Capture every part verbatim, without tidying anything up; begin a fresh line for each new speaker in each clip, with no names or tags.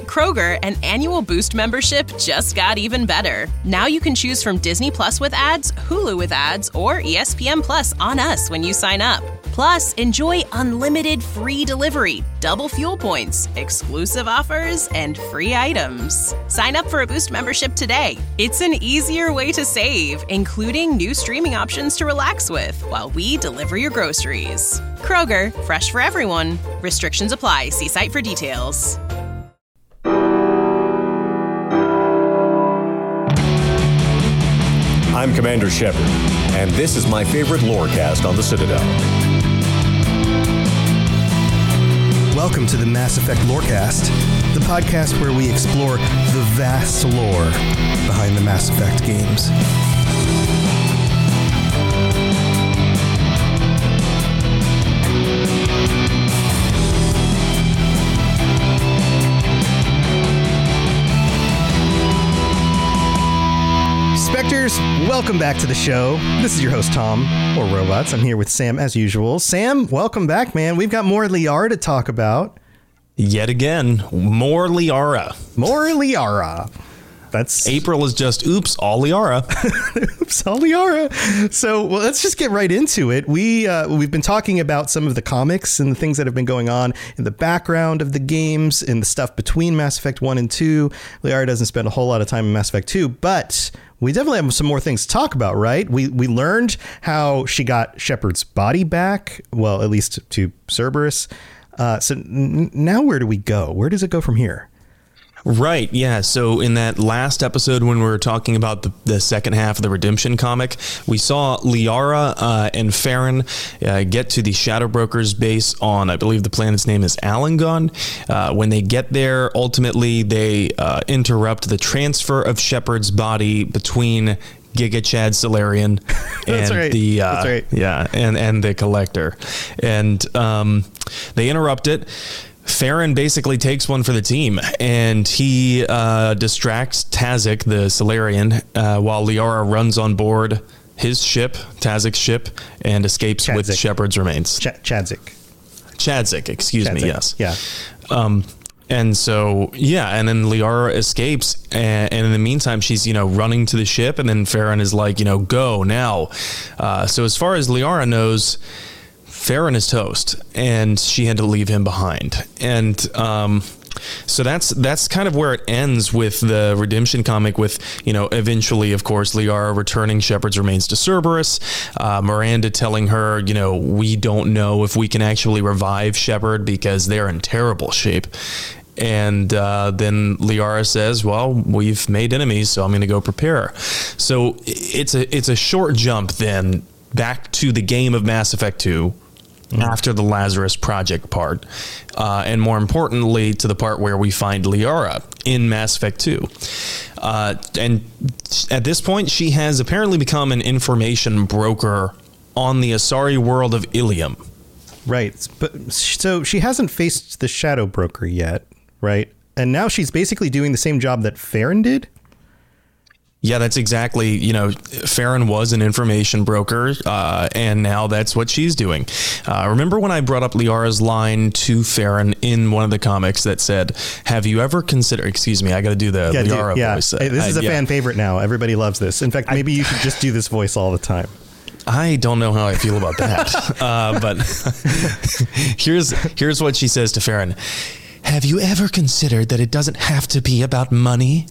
Kroger, an annual Boost membership just got even better. Now you can choose from Disney Plus with ads, Hulu with ads, or E S P N Plus on us when you sign up. Plus, enjoy unlimited free delivery, double fuel points, exclusive offers, and free items. Sign up for a Boost membership today. It's an easier way to save, including new streaming options to relax with while we deliver your groceries. Kroger, fresh for everyone. Restrictions apply. See site for details.
I'm Commander Shepard, and this is my favorite lorecast on the Citadel.
Welcome to the Mass Effect Lorecast, the podcast where we explore the vast lore behind the Mass Effect games. Spectres, welcome back to the show. This is your host, Tom, or Robots. I'm here with Sam, as usual. Sam, welcome back, man. We've got more Liara to talk about.
Yet again, more Liara.
More Liara. That's
April is just, oops, all Liara.
Oops, all Liara. So well, let's just get right into it. We, uh, we've been talking about some of the comics and the things that have been going on in the background of the games and the stuff between Mass Effect one and two. Liara doesn't spend a whole lot of time in Mass Effect two, but we definitely have some more things to talk about, right? We we learned how she got Shepard's body back, well, at least to Cerberus. Uh, so n- now where do we go? Where does it go from here?
Right, yeah. So in that last episode when we were talking about the, the second half of the Redemption comic, we saw Liara uh, and Farron uh, get to the Shadow Brokers base on, I believe the planet's name is Alangon. Uh, when they get there, ultimately they uh, interrupt the transfer of Shepard's body between Giga Chad Solarian and
right.
the uh,
That's right.
yeah, and and the Collector, and um, they interrupt it. Farron basically takes one for the team, and he uh, distracts Tazik, the Solarian, uh, while Liara runs on board his ship, Tazik's ship, and escapes
Chadzik.
with Shepard's remains.
Ch- Chadzik.
Chadzik, excuse
Chadzik.
me, yes.
Yeah.
Um, and so, yeah, and then Liara escapes, and, and in the meantime, she's, you know, running to the ship, and then Farron is like, you know, go now. Uh, so as far as Liara knows, Farron is toast, and she had to leave him behind. And um, so that's that's kind of where it ends with the Redemption comic, with, you know, eventually, of course, Liara returning Shepard's remains to Cerberus, uh, Miranda telling her, you know, we don't know if we can actually revive Shepard because they're in terrible shape. And uh, then Liara says, well, we've made enemies, so I'm going to go prepare. So it's a it's a short jump then back to the game of Mass Effect two. Mm-hmm. After the Lazarus Project part, uh, and more importantly, to the part where we find Liara in Mass Effect two. Uh, and at this point, she has apparently become an information broker on the Asari world of Ilium.
Right. But so she hasn't faced the Shadow Broker yet, right? And now she's basically doing the same job that Farron did?
Yeah, that's exactly, you know, Farron was an information broker, uh, and now that's what she's doing. Uh, remember when I brought up Liara's line to Farron in one of the comics that said, have you ever considered, excuse me, I got to do the
yeah,
Liara
yeah.
voice.
Hey, this is
I,
a
yeah.
fan favorite now. Everybody loves this. In fact, maybe
I,
you should just do this voice all the time.
I don't know how I feel about that. uh, but here's here's what she says to Farron. Have you ever considered that it doesn't have to be about money?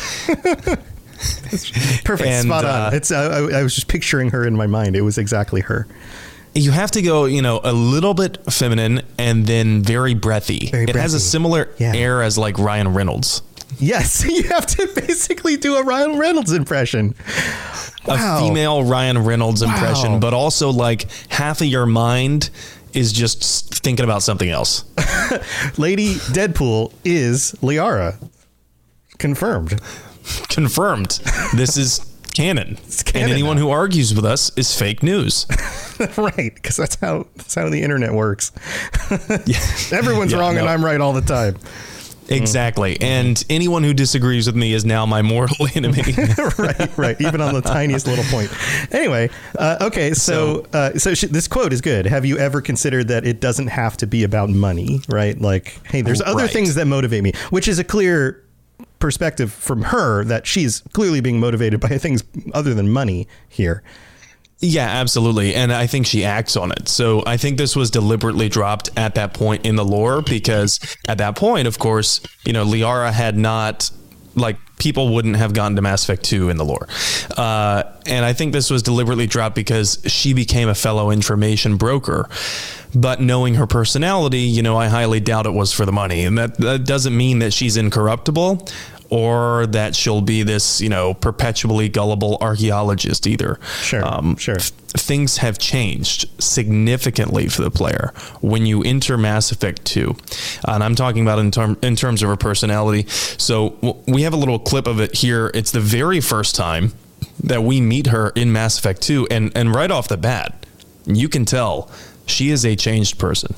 Perfect.
And,
spot on.
uh,
It's. Uh, I, I was just picturing her in my mind. It was exactly her.
You have to go, you know, a little bit feminine and then very breathy.
Very
it has a
breathy.
similar
Yeah.
air as like Ryan Reynolds.
Yes, you have to basically do a Ryan Reynolds impression. Wow.
A female Ryan Reynolds
Wow.
impression, but also like half of your mind is just thinking about something else.
Lady Deadpool is Liara. Confirmed.
Confirmed. This is canon.
canon
and anyone
now.
who argues with us is fake news.
Right, because that's how that's how the internet works.
Yeah.
Everyone's
Yeah,
wrong
no.
and I'm right all the time.
Exactly. Mm. And anyone who disagrees with me is now my mortal enemy.
right, right. Even on the tiniest little point. Anyway, uh, okay, so so, uh, so sh- this quote is good. Have you ever considered that it doesn't have to be about money, right? Like, hey, there's other
right.
things that motivate me, which is a clear perspective from her that she's clearly being motivated by things other than money here.
Yeah, absolutely. And I think she acts on it. So I think this was deliberately dropped at that point in the lore because at that point, of course, you know, Liara had not, like, people wouldn't have gotten to Mass Effect two in the lore. Uh, and I think this was deliberately dropped because she became a fellow information broker. But knowing her personality, you know, I highly doubt it was for the money. And that, that doesn't mean that she's incorruptible or that she'll be this, you know, perpetually gullible archaeologist either.
Sure,
um,
sure.
Th- things have changed significantly for the player when you enter Mass Effect two. And I'm talking about in, term, in terms of her personality. So w- we have a little clip of it here. It's the very first time that we meet her in Mass Effect two. And, and right off the bat, you can tell she is a changed person.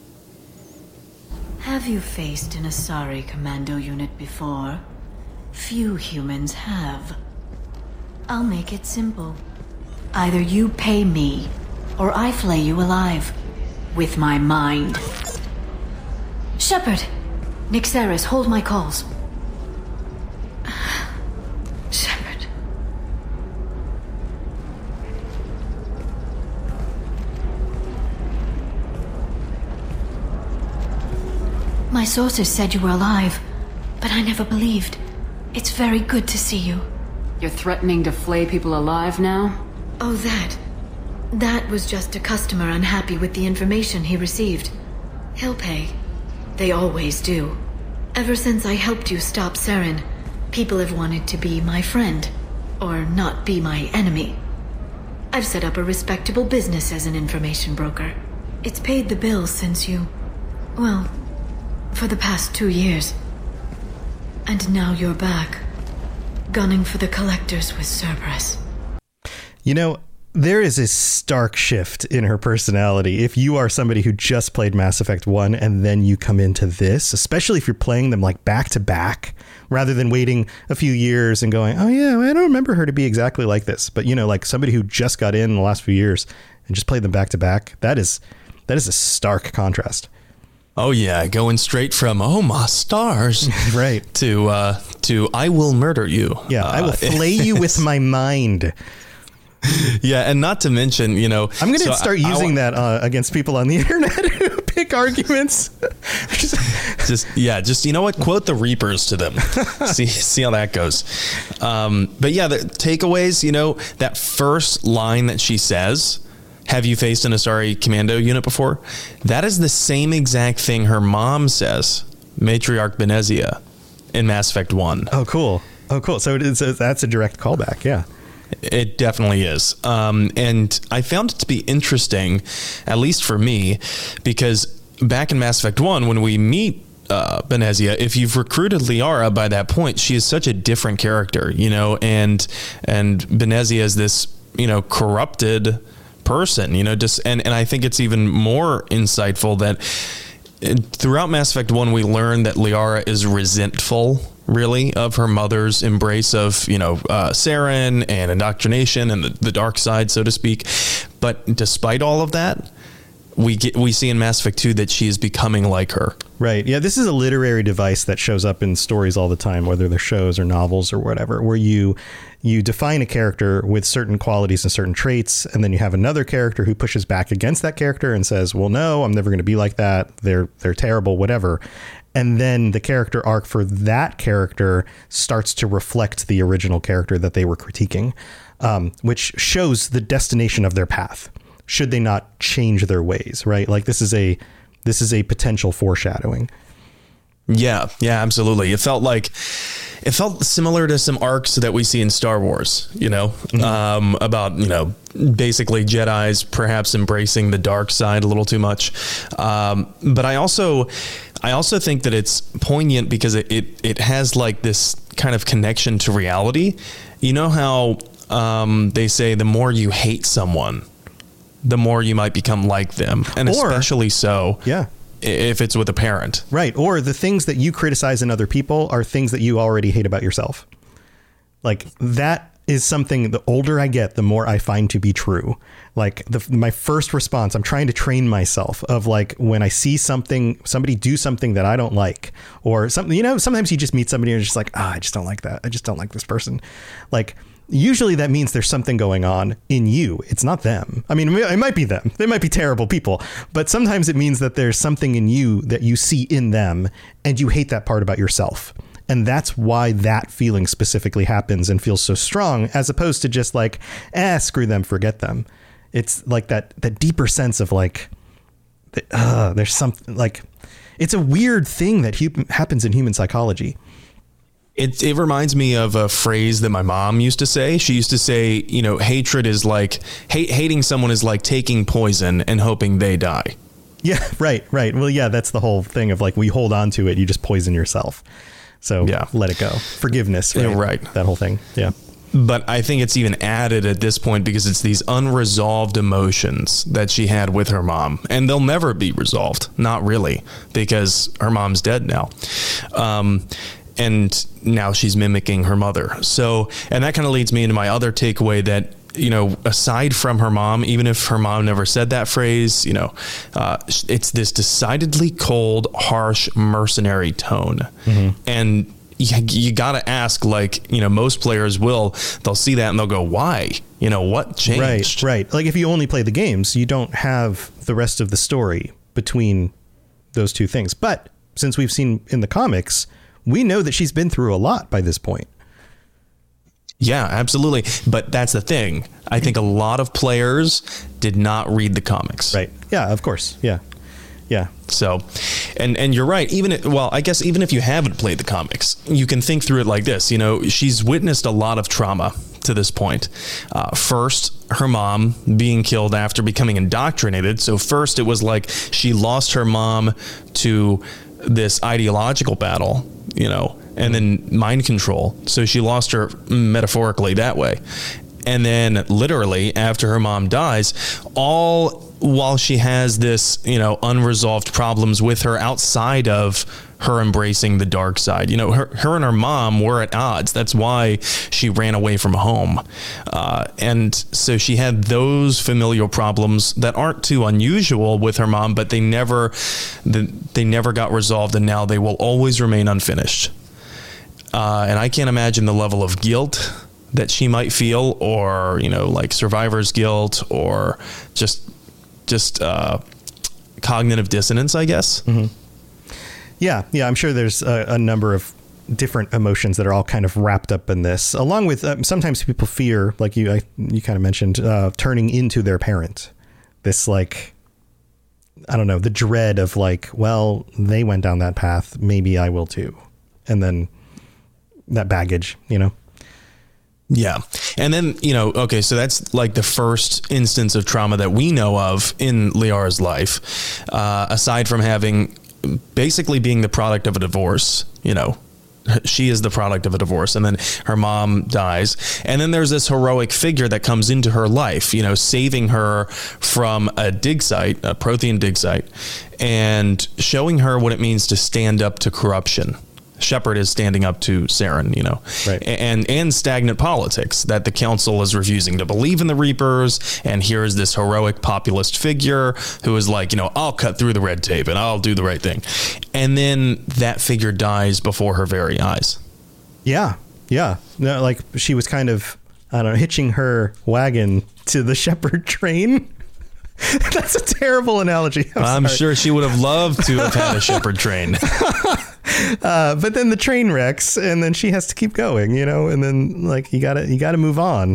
Have you faced an Asari commando unit before? Few humans have. I'll make it simple. Either you pay me, or I flay you alive. With my mind. Shepard! Nyxeris, hold my calls. Shepard. My sources said you were alive, but I never believed. It's very good to see you.
You're threatening to flay people alive now?
Oh, that. That was just a customer unhappy with the information he received. He'll pay. They always do. Ever since I helped you stop Saren, people have wanted to be my friend, or not be my enemy. I've set up a respectable business as an information broker. It's paid the bills since you... well, for the past two years. And now you're back, gunning for the Collectors with Cerberus.
You know, there is a stark shift in her personality. If you are somebody who just played Mass Effect one and then you come into this, especially if you're playing them like back to back, rather than waiting a few years and going, oh yeah, I don't remember her to be exactly like this. But, you know, like somebody who just got in the last few years and just played them back to back, that is that is a stark contrast.
Oh yeah, going straight from "oh my stars"
right
to uh, to "I will murder you."
Yeah,
uh,
I will flay you with my mind.
Yeah, and not to mention, you know,
I'm going to
so
start
I,
using
I,
that uh, against people on the internet who pick arguments.
just yeah, just you know what? Quote the Reapers to them. see see how that goes. Um, but yeah, the takeaways. You know, that first line that she says. Have you faced an Asari commando unit before? That is the same exact thing her mom says, Matriarch Benezia, in Mass Effect one.
Oh, cool. Oh, cool. So it is, that's a direct callback. Yeah.
It definitely is. Um, and I found it to be interesting, at least for me, because back in Mass Effect one, when we meet uh, Benezia, if you've recruited Liara by that point, she is such a different character, you know, and and Benezia is this, you know, corrupted person, you know, just and, and I think it's even more insightful that throughout Mass Effect one, we learn that Liara is resentful, really, of her mother's embrace of, you know, uh, Saren and indoctrination and the, the dark side, so to speak. But despite all of that, we get we see in Mass Effect two that she is becoming like her.
Right. Yeah, this is a literary device that shows up in stories all the time, whether they're shows or novels or whatever, where you you define a character with certain qualities and certain traits, and then you have another character who pushes back against that character and says, well, no, I'm never going to be like that. They're they're terrible, whatever. And then the character arc for that character starts to reflect the original character that they were critiquing, um, which shows the destination of their path. Should they not change their ways, right? Like this is a this is a potential foreshadowing.
Yeah, yeah, absolutely. It felt like it felt similar to some arcs that we see in Star Wars, you know, mm-hmm. um, about, you know, basically Jedis perhaps embracing the dark side a little too much. Um, but I also I also think that it's poignant because it, it, it has like this kind of connection to reality. You know how um, they say the more you hate someone, the more you might become like them. And
or,
especially so.
Yeah.
if it's with a parent.
Right. Or the things that you criticize in other people are things that you already hate about yourself. Like that is something the older I get, the more I find to be true. Like the, my first response, I'm trying to train myself of like when I see something, somebody do something that I don't like or something, you know, sometimes you just meet somebody and you're just like, ah, oh, I just don't like that. I just don't like this person. Like usually that means there's something going on in you. It's not them. I mean, it might be them. They might be terrible people, but sometimes it means that there's something in you that you see in them and you hate that part about yourself. And that's why that feeling specifically happens and feels so strong, as opposed to just like, eh, screw them, forget them. It's like that, that deeper sense of like, uh, there's something like, it's a weird thing that hu- happens in human psychology.
It, it reminds me of a phrase that my mom used to say. She used to say, you know, hatred is like, hate, hating someone is like taking poison and hoping they die.
Yeah, right, right. Well, yeah, that's the whole thing of like, we hold on to it, you just poison yourself. So yeah. Let it go. Forgiveness. Right?
Yeah, right.
That whole thing. Yeah.
But I think it's even added at this point because it's these unresolved emotions that she had with her mom, and they'll never be resolved. Not really, because her mom's dead now. Um, and now she's mimicking her mother. So, and that kind of leads me into my other takeaway that, you know, aside from her mom, even if her mom never said that phrase, you know, uh, it's this decidedly cold, harsh, mercenary tone. Mm-hmm. And you, you got to ask, like, you know, most players will, they'll see that and they'll go, why? You know, what changed?
Right, right. Like if you only play the games, you don't have the rest of the story between those two things. But since we've seen in the comics, we know that she's been through a lot by this point.
Yeah, absolutely. But that's the thing. I think a lot of players did not read the comics.
Right. Yeah, of course. Yeah. Yeah.
So, and, and you're right. Even if, well, I guess even if you haven't played the comics, you can think through it like this. You know, she's witnessed a lot of trauma to this point. Uh, first, her mom being killed after becoming indoctrinated. So first it was like she lost her mom to this ideological battle, you know, and then mind control. So she lost her metaphorically that way. And then literally after her mom dies, all while she has this, you know, unresolved problems with her outside of her embracing the dark side. You know, her, her and her mom were at odds. That's why she ran away from home. Uh, and so she had those familial problems that aren't too unusual with her mom, but they never, they never got resolved. And now they will always remain unfinished. Uh, and I can't imagine the level of guilt that she might feel, or, you know, like survivor's guilt, or just, just, uh, cognitive dissonance, I guess.
Mm-hmm. Yeah. Yeah. I'm sure there's a, a number of different emotions that are all kind of wrapped up in this, along with, uh, sometimes people fear, like you, I, you kind of mentioned, uh, turning into their parent. This, like, I don't know, the dread of like, well, they went down that path, maybe I will too. And then that baggage, you know?
Yeah. And then, you know, okay, so that's like the first instance of trauma that we know of in Liara's life, uh, aside from having basically being the product of a divorce. You know, she is the product of a divorce, and then her mom dies. And then there's this heroic figure that comes into her life, you know, saving her from a dig site, a Prothean dig site, and showing her what it means to stand up to corruption. Shepard is standing up to Saren, you know,
right.
and, and stagnant politics, that the council is refusing to believe in the Reapers. And here's this heroic populist figure who is like, you know, I'll cut through the red tape and I'll do the right thing. And then that figure dies before her very eyes.
Yeah. Yeah. No, like she was kind of, I don't know, hitching her wagon to the Shepard train. That's a terrible analogy. I'm,
I'm sure she would have loved to have had a Shepard train.
Uh, but then the train wrecks, and then she has to keep going, you know, and then like you gotta you gotta move on.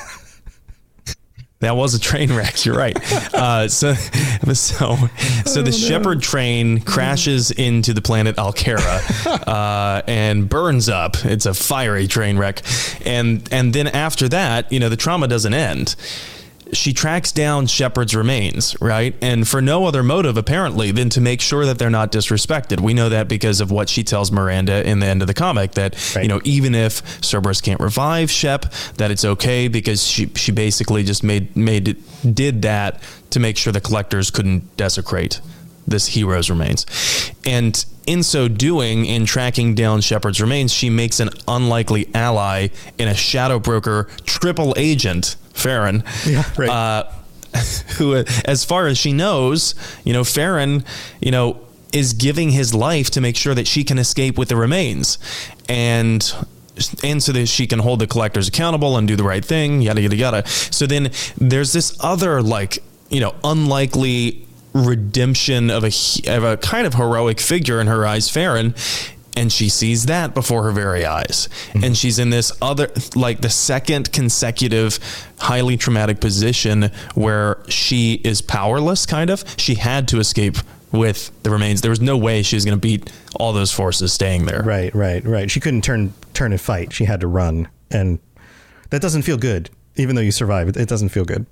That was a train wreck. You're right. Uh, so, so, so the oh, no. Shepard train crashes into the planet Alkera uh, and burns up. It's a fiery train wreck, and and then after that, you know, the trauma doesn't end. She tracks down Shepard's remains, right? And for no other motive, apparently, than to make sure that they're not disrespected. We know that because of what she tells Miranda in the end of the comic, that, right. you know, even if Cerberus can't revive Shep, that it's okay because she she basically just made made it, did that to make sure the collectors couldn't desecrate this hero's remains. And in so doing, in tracking down Shepard's remains, she makes an unlikely ally in a shadow broker triple agent, Farron.
Yeah, right.
Uh, who, as far as she knows, you know, Farron, you know, is giving his life to make sure that she can escape with the remains. And and so that she can hold the collectors accountable and do the right thing, yada, yada, yada. So then there's this other, like, you know, unlikely redemption of a, of a kind of heroic figure in her eyes, Farron, and she sees that before her very eyes. Mm-hmm. And she's in this other, like the second consecutive highly traumatic position where she is powerless, kind of. She had to escape with the remains. There was no way she was going to beat all those forces staying there.
Right, right, right. She couldn't turn turn and fight. She had to run. And that doesn't feel good. Even though you survive, it, it doesn't feel good.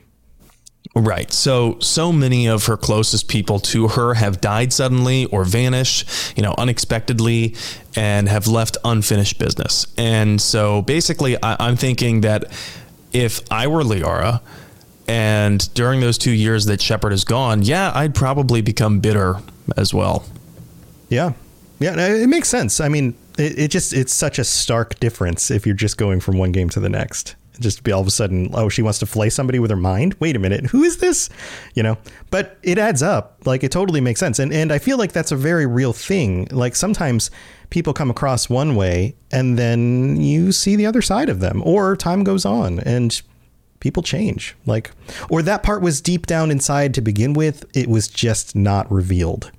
Right. So, so many of her closest people to her have died suddenly or vanished, you know, unexpectedly, and have left unfinished business. And so basically, I, I'm thinking that if I were Liara, and during those two years that Shepard is gone, yeah, I'd probably become bitter as well. Yeah.
Yeah, it makes sense. I mean, it, it just, it's such a stark difference if you're just going from one game to the next. Just be all of a sudden, oh, she wants to flay somebody with her mind. Wait a minute. Who is this? You know, but it adds up. Like, it totally makes sense. And and I feel like that's a very real thing. Like, sometimes people come across one way and then you see the other side of them, or time goes on and people change. Like, or that part was deep down inside to begin with. It was just not revealed.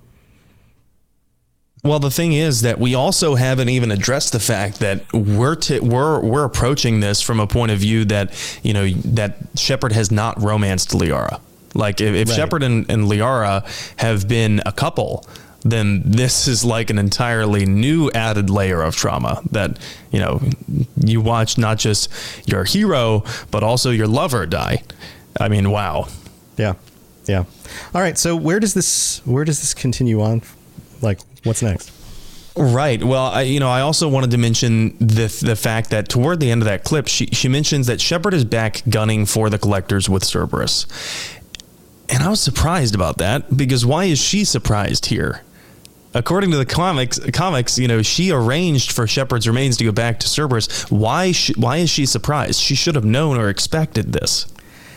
Well, the thing is that we also haven't even addressed the fact that we're t- we're we're approaching this from a point of view that, you know, that Shepard has not romanced Liara. Like, if, if right. Shepard and, and Liara have been a couple, then this is like an entirely new added layer of trauma that, you know, you watch not just your hero, but also your lover die. I mean, wow.
Yeah. Yeah. All right. So where does this where does this continue on? Like, what's next?
Right. Well, I, you know, I also wanted to mention the the fact that toward the end of that clip, she she mentions that Shepard is back gunning for the collectors with Cerberus. And I was surprised about that, because why is she surprised here? According to the comics, comics, you know, she arranged for Shepard's remains to go back to Cerberus. Why sh- why is she surprised? She should have known or expected this.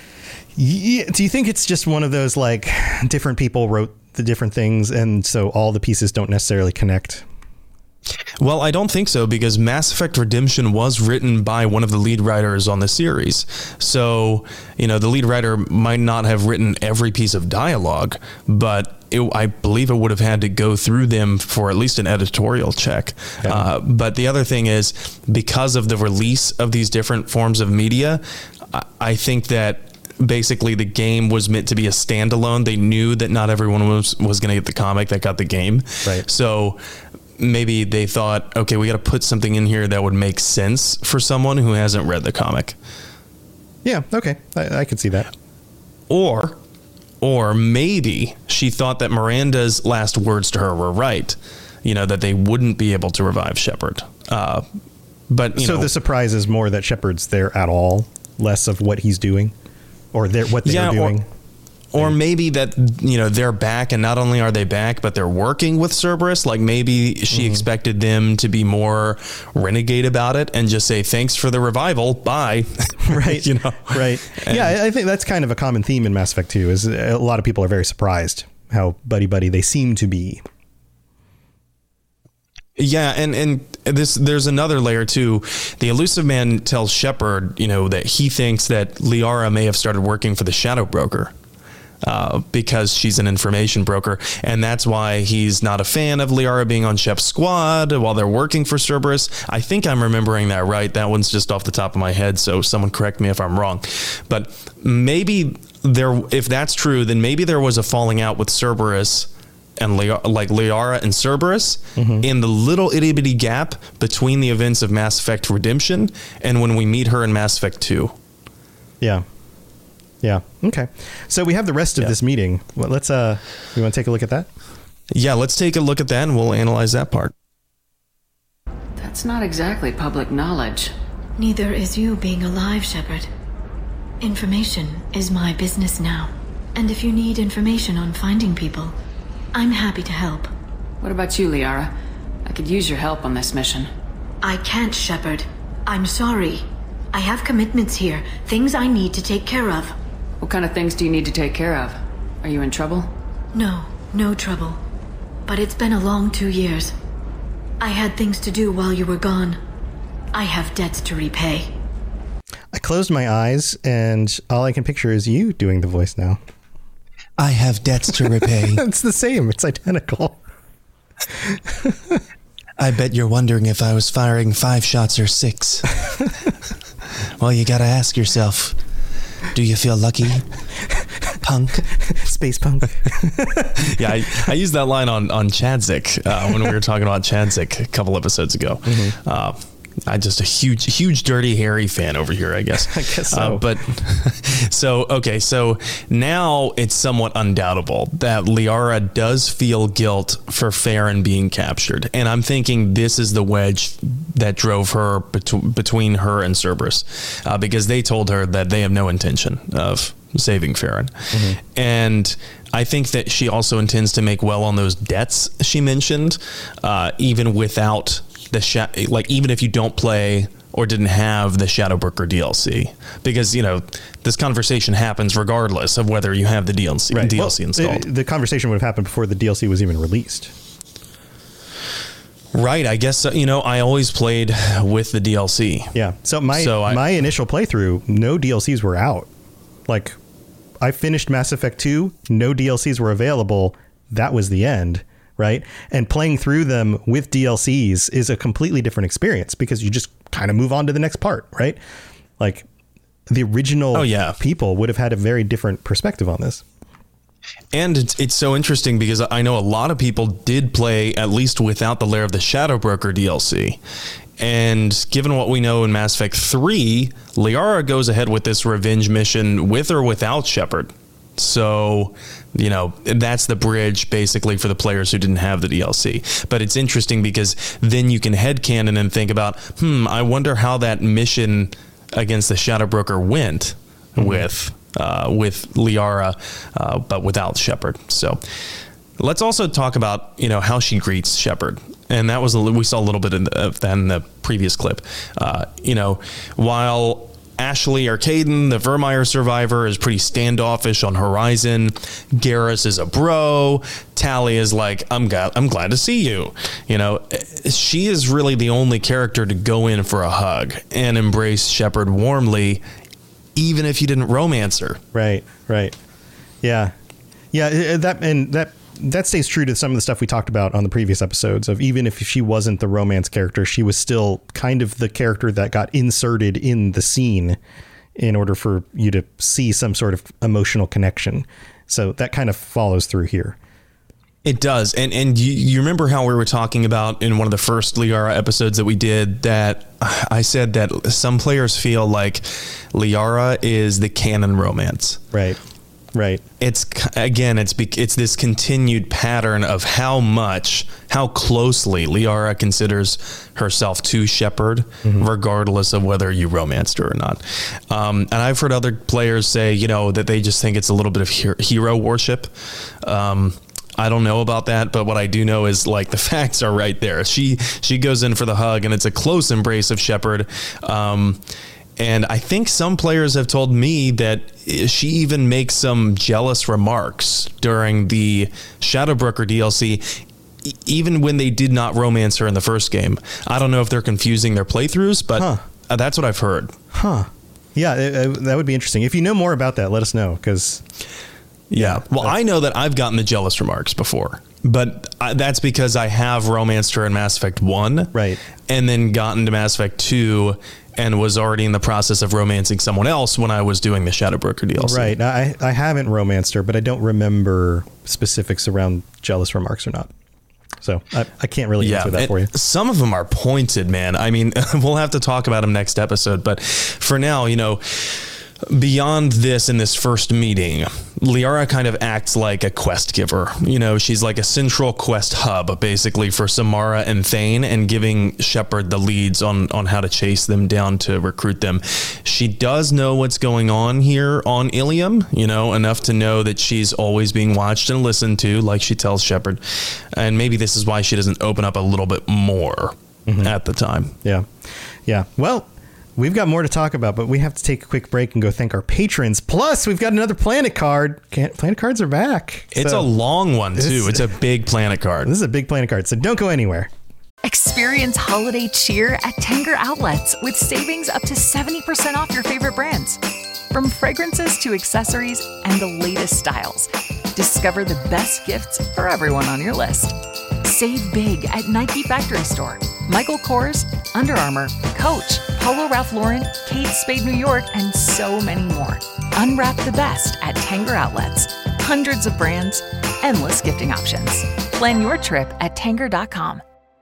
Yeah, do you think it's just one of those, like, different people wrote the different things, and so all the pieces don't necessarily connect?
Well, I don't think so, because Mass Effect Redemption was written by one of the lead writers on the series. So, you know, the lead writer might not have written every piece of dialogue, but it, I believe it would have had to go through them for at least an editorial check. Yeah. Uh, but the other thing is, because of the release of these different forms of media, I, I think that basically the game was meant to be a standalone. They knew that not everyone was, was going to get the comic that got the game.
Right.
So maybe they thought, okay, we got to put something in here that would make sense for someone who hasn't read the comic.
Yeah. Okay. I, I could see that.
Or, or maybe she thought that Miranda's last words to her were right. You know, that they wouldn't be able to revive Shepard. Uh, but, you
so
know,
the surprise is more that Shepard's there at all, less of what he's doing. Or they're, what they're
yeah,
doing.
Or, or maybe that, you know, they're back, and not only are they back, but they're working with Cerberus. Like, maybe she mm-hmm. expected them to be more renegade about it and just say, thanks for the revival. Bye.
Right.
You know,
right. And yeah, I think that's kind of a common theme in Mass Effect two, is a lot of people are very surprised how buddy-buddy they seem to be.
Yeah, and, and this there's another layer too. The Elusive Man tells Shepard, you know, that he thinks that Liara may have started working for the Shadow Broker uh, because she's an information broker, and that's why he's not a fan of Liara being on Shep's squad while they're working for Cerberus. I think I'm remembering that right. That one's just off the top of my head, so someone correct me if I'm wrong. But maybe there, if that's true, then maybe there was a falling out with Cerberus and Liara, like Liara and Cerberus, mm-hmm. in the little itty bitty gap between the events of Mass Effect Redemption and when we meet her in Mass Effect two.
Yeah. Yeah. Okay. So we have the rest of yeah. this meeting. Well, let's, uh, you want to take a look at that?
Yeah, let's take a look at that and we'll analyze that part.
That's not exactly public knowledge.
Neither is you being alive, Shepard. Information is my business now. And if you need information on finding people, I'm happy to help.
What about you, Liara? I could use your help on this mission.
I can't, Shepard. I'm sorry. I have commitments here, things I need to take care of.
What kind of things do you need to take care of? Are you in trouble?
No, no trouble. But it's been a long two years. I had things to do while you were gone. I have debts to repay.
I closed my eyes, and all I can picture is you doing the voice now.
I have debts to repay.
It's the same. It's identical.
I bet you're wondering if I was firing five shots or six. Well, you gotta ask yourself, do you feel lucky? Punk.
Space punk.
Yeah, I, I used that line on, on Chadzik uh, when we were talking about Chadzik a couple episodes ago. Mm-hmm. Uh, I'm just a huge, huge Dirty Harry fan over here, I guess.
I guess so.
Uh, but so, okay, so now it's somewhat undoubtable that Liara does feel guilt for Farron being captured. And I'm thinking this is the wedge that drove her bet- between her and Cerberus, uh, because they told her that they have no intention of saving Farron. Mm-hmm. And I think that she also intends to make well on those debts she mentioned, uh, even without the sha- like even if you don't play or didn't have the Shadowbroker D L C, because, you know, this conversation happens regardless of whether you have the D L C,
right.
D L C
well,
installed.
The, the conversation would have happened before the D L C was even released.
Right. I guess, you know, I always played with the D L C.
Yeah. So my
so I,
my initial playthrough, no D L Cs were out. Like, I finished Mass Effect two, no D L Cs were available. That was the end. Right. And playing through them with D L Cs is a completely different experience because you just kind of move on to the next part. Right. Like the original
oh, yeah.
people would have had a very different perspective on this.
And it's, it's so interesting because I know a lot of people did play at least without the Lair of the Shadowbroker D L C. And given what we know in Mass Effect three, Liara goes ahead with this revenge mission with or without Shepard. So, you know, that's the bridge basically for the players who didn't have the D L C. But it's interesting because then you can headcanon and think about, hmm, I wonder how that mission against the Shadowbroker went mm-hmm. with uh, with Liara, uh, but without Shepard. So let's also talk about, you know, how she greets Shepard. And that was, a, we saw a little bit of that in the previous clip. Uh, you know, while Ashley Arcaden, the Vermeer survivor, is pretty standoffish on Horizon. Garrus is a bro. Tali is like, I'm glad, I'm glad to see you. You know, she is really the only character to go in for a hug and embrace Shepard warmly, even if you didn't romance her.
Right, right. Yeah. Yeah, that and that that stays true to some of the stuff we talked about on the previous episodes of even if she wasn't the romance character, she was still kind of the character that got inserted in the scene in order for you to see some sort of emotional connection. So that kind of follows through here.
It does. And and you, you remember how we were talking about in one of the first Liara episodes that we did that I said that some players feel like Liara is the canon romance.
Right. Right.
It's again, it's it's this continued pattern of how much, how closely Liara considers herself to Shepard, mm-hmm. regardless of whether you romanced her or not. Um, and I've heard other players say, you know, that they just think it's a little bit of her- hero worship. Um, I don't know about that, but what I do know is like the facts are right there. She she goes in for the hug, and it's a close embrace of Shepard. Um, And I think some players have told me that she even makes some jealous remarks during the Shadowbroker D L C, e- even when they did not romance her in the first game. I don't know if they're confusing their playthroughs, but huh. that's what I've heard.
Huh. Yeah, it, it, that would be interesting. If you know more about that, let us know, because...
Yeah. Well, I know that I've gotten the jealous remarks before, but I, that's because I have romanced her in Mass Effect one.
Right.
And then gotten to Mass Effect two and was already in the process of romancing someone else when I was doing the Shadowbroker D L C.
Right. I, I haven't romanced her, but I don't remember specifics around jealous remarks or not. So I, I can't really
yeah,
answer that for you.
Some of them are pointed, man. I mean, we'll have to talk about them next episode. But for now, you know, beyond this, in this first meeting, Liara kind of acts like a quest giver. You know, she's like a central quest hub, basically, for Samara and Thane, and giving Shepard the leads on, on how to chase them down to recruit them. She does know what's going on here on Ilium, you know, enough to know that she's always being watched and listened to, like she tells Shepard. And maybe this is why she doesn't open up a little bit more mm-hmm. at the time.
Yeah. Yeah. Well, we've got more to talk about, but we have to take a quick break and go thank our patrons. Plus, we've got another planet card. Can't, planet cards are back.
It's so, a long one, too. It's a big planet card.
This is a big planet card, so don't go anywhere.
Experience holiday cheer at Tanger Outlets with savings up to seventy percent off your favorite brands. From fragrances to accessories and the latest styles, discover the best gifts for everyone on your list. Save big at Nike Factory Store, Michael Kors, Under Armour, Coach, Polo Ralph Lauren, Kate Spade New York, and so many more. Unwrap the best at Tanger Outlets. Hundreds of brands, endless gifting options. Plan your trip at Tanger dot com.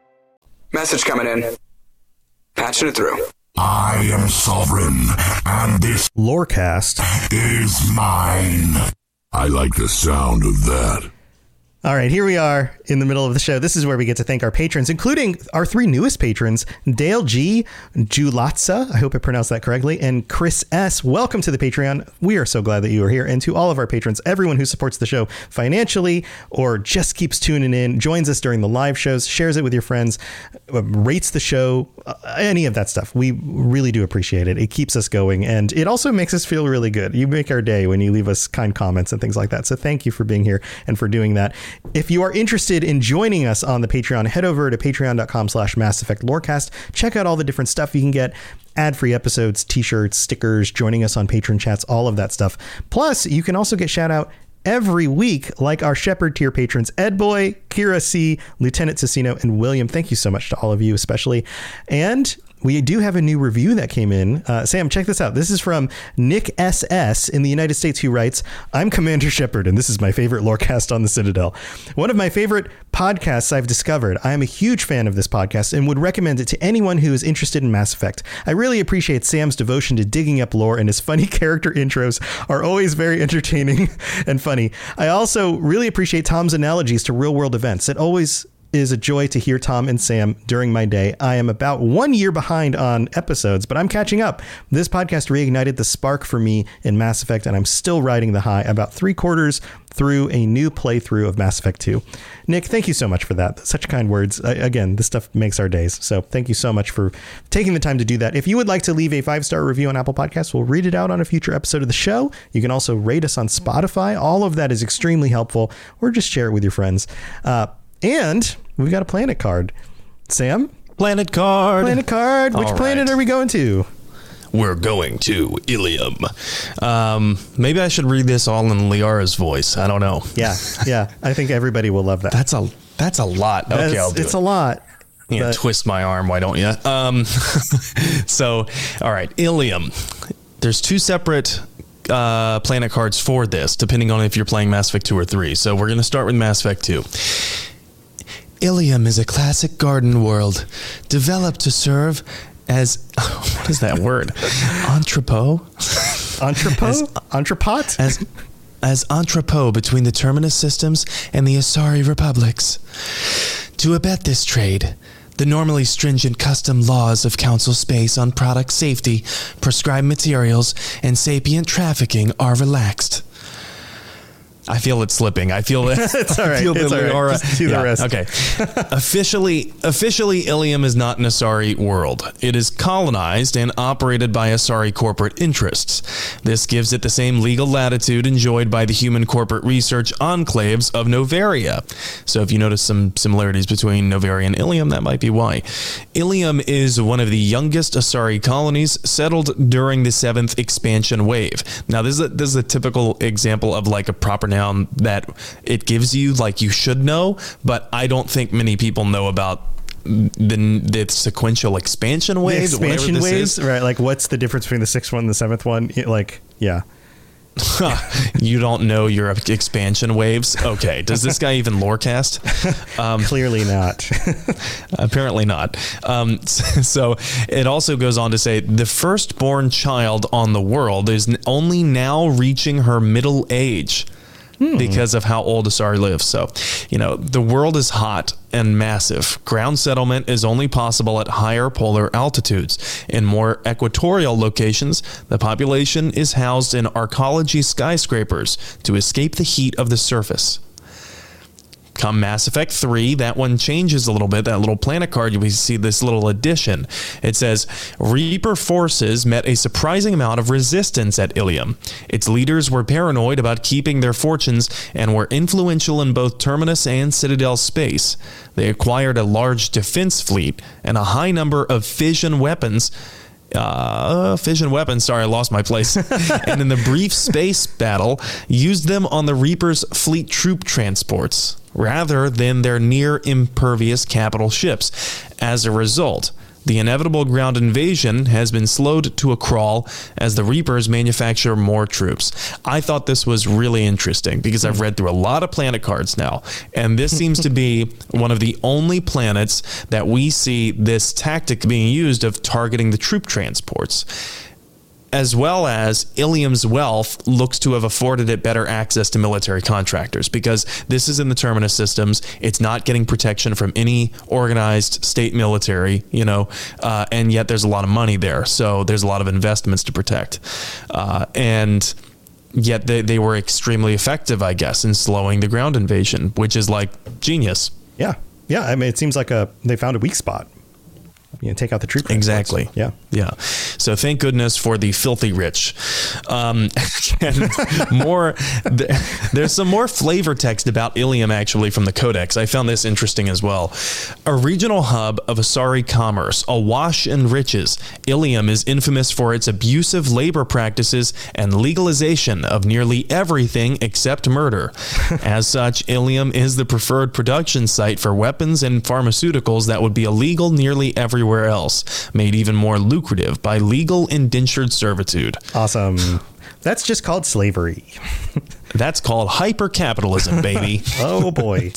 Message coming in. Patching it through.
I am sovereign, and this
Lorecast
is mine. I like the sound of that.
All right, here we are in the middle of the show. This is where we get to thank our patrons, including our three newest patrons, Dale G, Julatza, I hope I pronounced that correctly, and Chris S. Welcome to the Patreon. We are so glad that you are here. And to all of our patrons, everyone who supports the show financially or just keeps tuning in, joins us during the live shows, shares it with your friends, rates the show, uh, any of that stuff. We really do appreciate it. It keeps us going, and it also makes us feel really good. You make our day when you leave us kind comments and things like that. So thank you for being here and for doing that. If you are interested in joining us on the Patreon, head over to patreon dot com slash Mass Effect Lorecast. Check out all the different stuff you can get. Ad-free episodes, t-shirts, stickers, joining us on patron chats, all of that stuff. Plus, you can also get shout out every week, like our Shepard tier patrons, Ed Boy, Kira C, Lieutenant Cicino, and William. Thank you so much to all of you, especially. And we do have a new review that came in. Uh, Sam, check this out. This is from Nick S S in the United States, who writes, I'm Commander Shepard, and this is my favorite Lorecast on the Citadel. One of my favorite podcasts I've discovered. I am a huge fan of this podcast and would recommend it to anyone who is interested in Mass Effect. I really appreciate Sam's devotion to digging up lore, and his funny character intros are always very entertaining and funny. I also really appreciate Tom's analogies to real-world events. It always is a joy to hear Tom and Sam during my day. I am about one year behind on episodes, but I'm catching up. This podcast reignited the spark for me in Mass Effect, and I'm still riding the high, about three quarters through a new playthrough of Mass Effect two. Nick, thank you so much for that. Such kind words. I, again, this stuff makes our days. So thank you so much for taking the time to do that. If you would like to leave a five-star review on Apple Podcasts, we'll read it out on a future episode of the show. You can also rate us on Spotify. All of that is extremely helpful, or just share it with your friends. Uh, And we've got a planet card. Sam?
Planet card.
Planet card. Which
All
planet
right.
are we going to?
We're going to Ilium. Um, maybe I should read this all in Liara's voice. I don't know.
Yeah, yeah. I think everybody will love that.
That's a that's a lot. Okay,
That's,
I'll do
it's
it.
a lot.
Yeah,
but-
twist my arm. Why don't you? Um, so, all right, Ilium. There's two separate uh, planet cards for this, depending on if you're playing Mass Effect two or three. So we're going to start with Mass Effect two. Ilium is a classic garden world developed to serve as, what is that word? Entrepot?
Entrepot?
As-
Entrepot?
As, as entrepot between the Terminus systems and the Asari republics. To abet this trade, the normally stringent custom laws of Council Space on product safety, prescribed materials, and sapient trafficking are relaxed. I feel it slipping. I feel it.
It's all right.
I feel
It's
the
all right.
Liara-
Just do the
Yeah,
rest.
Okay. officially, officially, Ilium is not an Asari world. It is colonized and operated by Asari corporate interests. This gives it the same legal latitude enjoyed by the human corporate research enclaves of Novaria. So if you notice some similarities between Novaria and Ilium, that might be why. Ilium is one of the youngest Asari colonies settled during the seventh expansion wave. Now, this is a, this is a typical example of like a proper noun that it gives you, like you should know, but I don't think many people know about the, the sequential expansion waves.
The expansion
whatever this
waves,
is.
right? Like, what's the difference between the sixth one and the seventh one? It, like, yeah.
You don't know your expansion waves? Okay. Does this guy even lorecast? Um,
Clearly not.
Apparently not. Um, so it also goes on to say the firstborn child on the world is only now reaching her middle age. Hmm. Because of how old Asari lives. So, you know, the world is hot and massive. Ground settlement is only possible at higher polar altitudes. In more equatorial locations, the population is housed in arcology skyscrapers to escape the heat of the surface. Come Mass Effect three, that one changes a little bit. That little planet card, we see this little addition. It says, Reaper forces met a surprising amount of resistance at Ilium. Its leaders were paranoid about keeping their fortunes and were influential in both Terminus and Citadel space. They acquired a large defense fleet and a high number of fission weapons. Uh, fission weapons, sorry, I lost my place. And in the brief space battle, used them on the Reaper's fleet troop transports, rather than their near-impervious capital ships. As a result, the inevitable ground invasion has been slowed to a crawl as the Reapers manufacture more troops. I thought this was really interesting because I've read through a lot of planet cards now, and this seems to be one of the only planets that we see this tactic being used of targeting the troop transports. As well as Ilium's wealth looks to have afforded it better access to military contractors because this is in the Terminus systems. It's not getting protection from any organized state military, you know, uh, and yet there's a lot of money there. So there's a lot of investments to protect. Uh, and yet they, they were extremely effective, I guess, in slowing the ground invasion, which is like genius.
Yeah. Yeah. I mean, it seems like a they found a weak spot. You know, take out the troop transports.
Exactly.
Yeah.
Yeah. So thank goodness for the filthy rich. Um, and more, th- there's some more flavor text about Ilium actually from the Codex. I found this interesting as well. A regional hub of Asari commerce, awash in riches, Ilium is infamous for its abusive labor practices and legalization of nearly everything except murder. As such, Ilium is the preferred production site for weapons and pharmaceuticals that would be illegal nearly everywhere else, made even more lucrative by legal indentured servitude.
Awesome. That's just called slavery.
That's called hyper-capitalism, baby.
Oh, boy.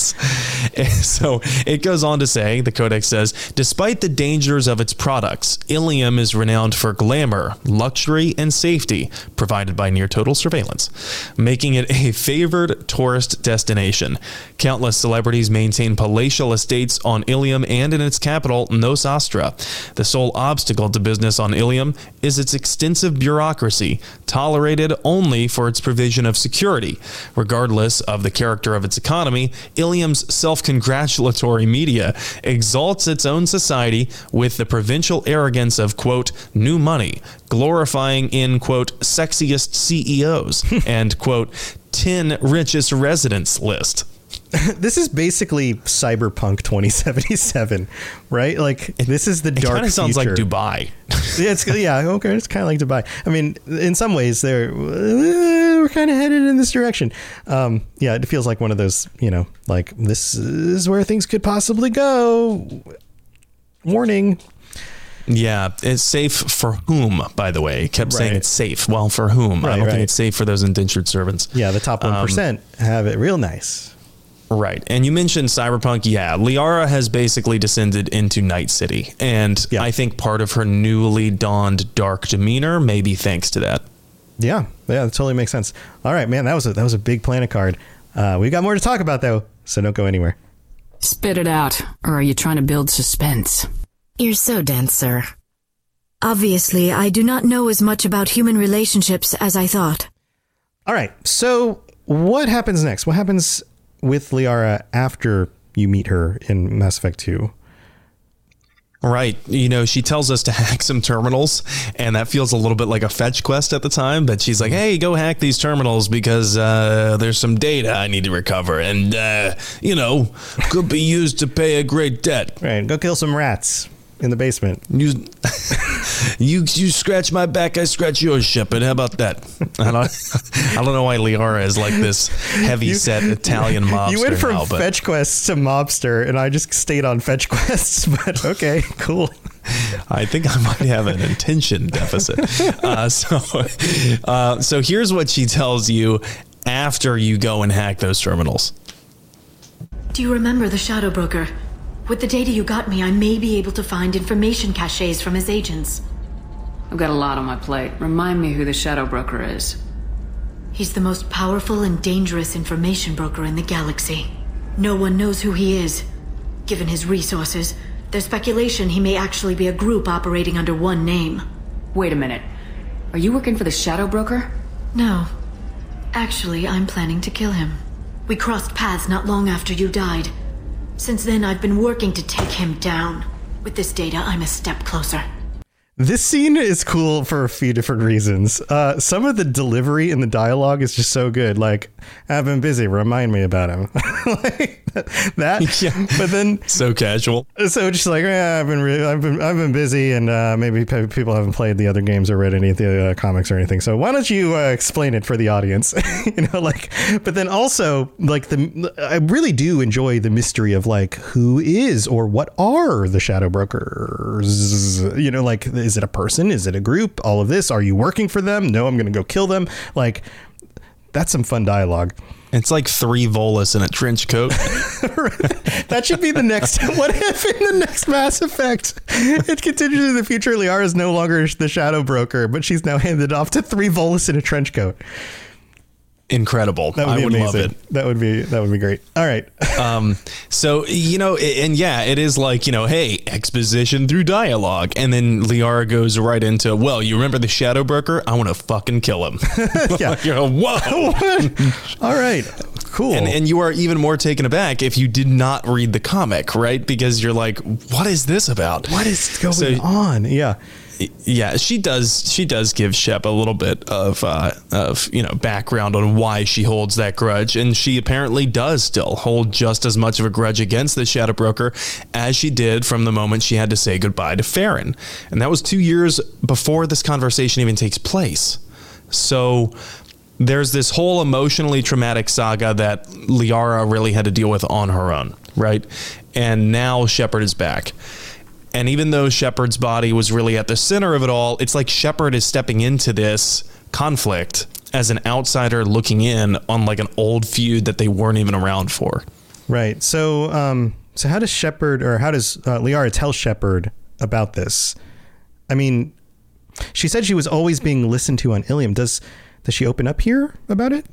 So it goes on to say, the Codex says, despite the dangers of its products, Ilium is renowned for glamour, luxury, and safety, provided by near-total surveillance, making it a favored tourist destination. Countless celebrities maintain palatial estates on Ilium and in its capital, Nos Astra. The sole obstacle to business on Ilium is its extensive bureaucracy, tolerated only for its provision of security. Regardless of the character of its economy, Ilium's self-congratulatory media exalts its own society with the provincial arrogance of, quote, new money, glorifying in, quote, sexiest C E Os and, quote, ten richest residents list.
This is basically Cyberpunk twenty seventy-seven, right? Like, this is the dark future. It kind of
sounds like Dubai.
yeah, it's, yeah, okay, it's kind of like Dubai. I mean, in some ways, they're uh, we're kind of headed in this direction. Um, yeah, it feels like one of those, you know, like, this is where things could possibly go. Warning.
Yeah, it's safe for whom, by the way? It kept right. saying it's safe. Well, for whom? Right, I don't right. think it's safe for those indentured servants.
Yeah, the top one percent um, have it real nice.
Right. And you mentioned Cyberpunk. Yeah, Liara has basically descended into Night City. And yeah. I think part of her newly dawned dark demeanor may be thanks to that.
Yeah. Yeah, that totally makes sense. All right, man, that was a, that was a big planet card. Uh, we've got more to talk about, though, so don't go anywhere.
Spit it out, or are you trying to build suspense?
You're so dense, sir. Obviously, I do not know as much about human relationships as I thought.
All right, so what happens next? What happens with Liara after you meet her in Mass Effect two?
Right. You know, she tells us to hack some terminals, and that feels a little bit like a fetch quest at the time, but she's like, hey, go hack these terminals because uh, there's some data I need to recover, and, uh, you know, could be used to pay a great debt.
Right. Go kill some rats in the basement.
You, you you scratch my back, I scratch yours, Shepard. How about that? I don't, I don't know why Liara is like this heavy-set Italian mobster.
You went from
now,
fetch quests to mobster, and I just stayed on fetch quests, but okay, cool.
I think I might have an attention deficit. Uh, so, uh, so here's what she tells you after you go and hack those terminals.
Do you remember the Shadow Broker? With the data you got me, I may be able to find information caches from his agents.
I've got a lot on my plate. Remind me who the Shadow Broker is.
He's the most powerful and dangerous information broker in the galaxy. No one knows who he is. Given his resources, there's speculation he may actually be a group operating under one name.
Wait a minute. Are you working for the Shadow Broker?
No. Actually, I'm planning to kill him. We crossed paths not long after you died. Since then, I've been working to take him down. With this data, I'm a step closer.
This scene is cool for a few different reasons. Uh, some of the delivery in the dialogue is just so good. Like, I've been busy. Remind me about him. Like that. Yeah. But then
so casual.
So just like, yeah, I've been, re- I've been, I've been busy, and uh, maybe p- people haven't played the other games or read any of the uh, comics or anything. So why don't you uh, explain it for the audience? You know, like. But then also, like the, I really do enjoy the mystery of like who is or what are the Shadow Brokers. You know, like. Is it a person? Is it a group? All of this. Are you working for them? No, I'm going to go kill them. Like, that's some fun dialogue.
It's like three Volus in a trench coat.
That should be the next. What if in the next Mass Effect, it continues in the future, Liara is no longer the Shadow Broker, but she's now handed off to three Volus in a trench coat.
Incredible.
That would be
I would
amazing.
love it.
That would be that would be great. All right.
um, so, you know, and yeah, it is like, you know, hey, exposition through dialogue. And then Liara goes right into, well, you remember the Shadow Broker? I want to fucking kill him.
Yeah.
You know, whoa.
All right. Cool.
And, and you are even more taken aback if you did not read the comic, right? Because you're like, what is this about?
What is going
so,
on? Yeah.
Yeah, she does. She does give Shep a little bit of, uh, of you know, background on why she holds that grudge, and she apparently does still hold just as much of a grudge against the Shadow Broker as she did from the moment she had to say goodbye to Farron, and that was two years before this conversation even takes place. So there's this whole emotionally traumatic saga that Liara really had to deal with on her own, right? And now Shepard is back. And even though Shepard's body was really at the center of it all, it's like Shepard is stepping into this conflict as an outsider looking in on like an old feud that they weren't even around for.
Right. So, um, so how does Shepard or how does uh, Liara tell Shepard about this? I mean, she said she was always being listened to on Ilium. Does does she open up here about it?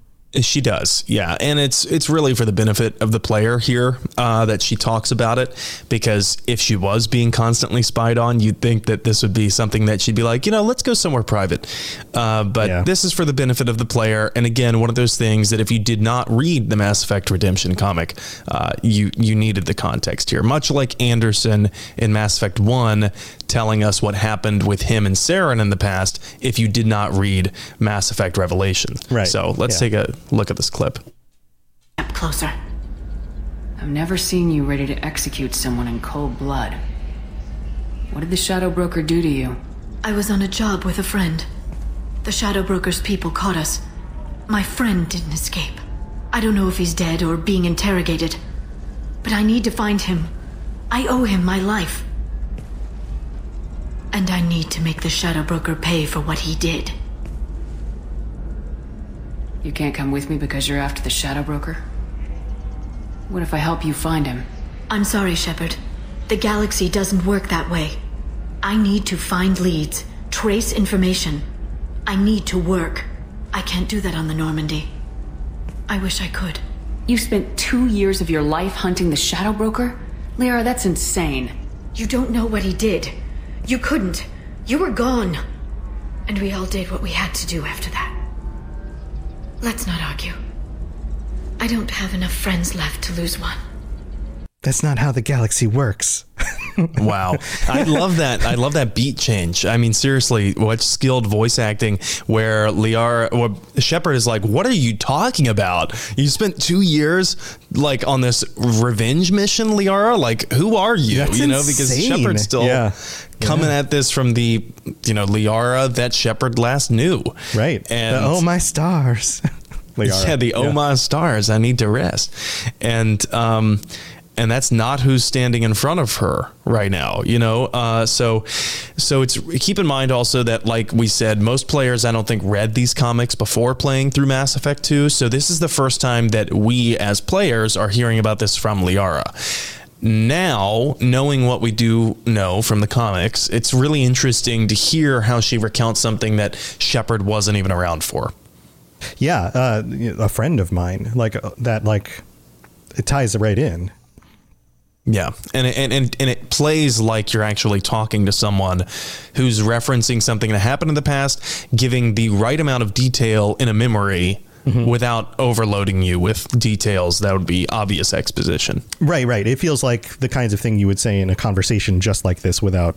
She does, yeah, and it's it's really for the benefit of the player here uh, that she talks about it, because if she was being constantly spied on, you'd think that this would be something that she'd be like, you know, let's go somewhere private. Uh, but yeah. This is for the benefit of the player, and again, one of those things that if you did not read the Mass Effect Redemption comic, uh, you you needed the context here, much like Anderson in Mass Effect one telling us what happened with him and Saren in the past if you did not read Mass Effect Revelation. Right. So let's yeah. take a look at this clip.
Step closer.
I've never seen you ready to execute someone in cold blood. What did the Shadow Broker do to you?
I was on a job with a friend. The Shadow Broker's people caught us. My friend didn't escape. I don't know if he's dead or being interrogated, but I need to find him. I owe him my life. And I need to make the Shadow Broker pay for what he did.
You can't come with me because you're after the Shadow Broker? What if I help you find him?
I'm sorry, Shepard. The galaxy doesn't work that way. I need to find leads, trace information. I need to work. I can't do that on the Normandy. I wish I could.
You spent two years of your life hunting the Shadow Broker? Liara, that's insane.
You don't know what he did. You couldn't. You were gone. And we all did what we had to do after that. Let's not argue. I don't have enough friends left to lose one.
That's not how the galaxy works.
Wow. I love that. I love that beat change. I mean, seriously, what skilled voice acting where Liara, well, Shepard is like, what are you talking about? You spent two years like on this revenge mission, Liara? Like, who are you?
That's
you know,
insane.
because Shepard's still
yeah.
coming
yeah.
at this from the, you know, Liara that Shepard last knew.
Right.
And
the, oh, my stars.
Liara. Yeah, the oh yeah. my stars, I need to rest. And, um, and that's not who's standing in front of her right now, you know? Uh, so, so it's, keep in mind also that, like we said, most players, I don't think, read these comics before playing through Mass Effect two. So this is the first time that we as players are hearing about this from Liara. Now, knowing what we do know from the comics, it's really interesting to hear how she recounts something that Shepard wasn't even around for.
Yeah, uh, a friend of mine, like uh, that, like it ties right in.
Yeah, and it, and, and and it plays like you're actually talking to someone who's referencing something that happened in the past, giving the right amount of detail in a memory mm-hmm. without overloading you with details that would be obvious exposition.
Right, right. It feels like the kinds of thing you would say in a conversation just like this without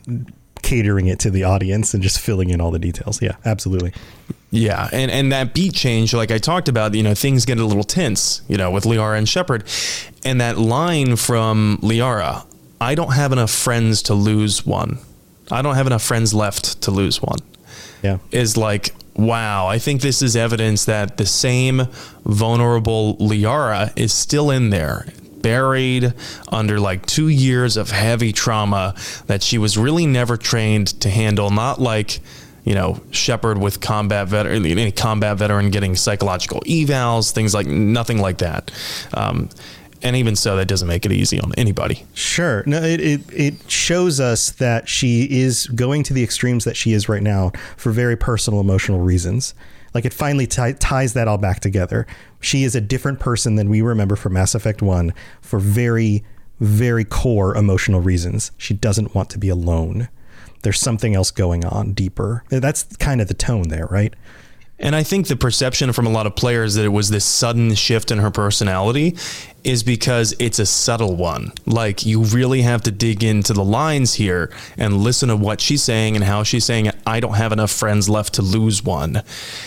catering it to the audience and just filling in all the details. Yeah, absolutely.
Yeah, and, and that beat change, like I talked about, you know, things get a little tense, you know, with Liara and Shepard. And that line from Liara, I don't have enough friends to lose one. I don't have enough friends left to lose one.
Yeah.
Is like, wow, I think this is evidence that the same vulnerable Liara is still in there, buried under like two years of heavy trauma that she was really never trained to handle. Not like, you know, Shepard with combat veteran, any combat veteran getting psychological evals, things like, nothing like that. Um, and even so, that doesn't make it easy on anybody.
Sure. No, it, it, it shows us that she is going to the extremes that she is right now for very personal, emotional reasons. Like it finally t- ties that all back together. She is a different person than we remember from Mass Effect one for very, very core emotional reasons. She doesn't want to be alone. There's something else going on deeper. That's kind of the tone there, right?
And I think the perception from a lot of players that it was this sudden shift in her personality is because it's a subtle one. Like, you really have to dig into the lines here and listen to what she's saying and how she's saying, I don't have enough friends left to lose one,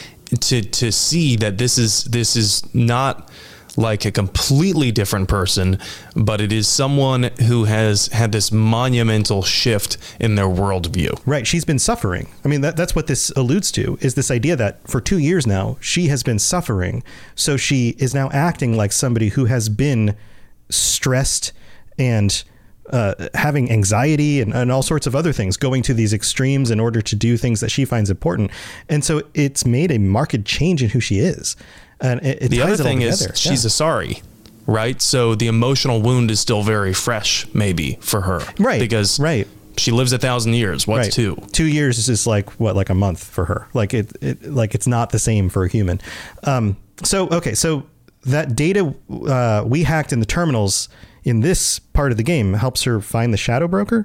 to to see that this is this is not like a completely different person, but it is someone who has had this monumental shift in their worldview.
Right. She's been suffering. I mean, that, that's what this alludes to, is this idea that for two years now, she has been suffering. So she is now acting like somebody who has been stressed and uh, having anxiety and, and all sorts of other things, going to these extremes in order to do things that she finds important. And so it's made a marked change in who she is. And it, it
the other
ties
thing
it all
is
together.
she's
yeah.
Asari, right? So the emotional wound is still very fresh, maybe, for her.
Right.
Because
right.
she lives a thousand years. What's
right.
two?
Two years is just like, what, like a month for her. Like it, it like it's not the same for a human. Um, so, okay. So that data uh, we hacked in the terminals in this part of the game helps her find the Shadow Broker?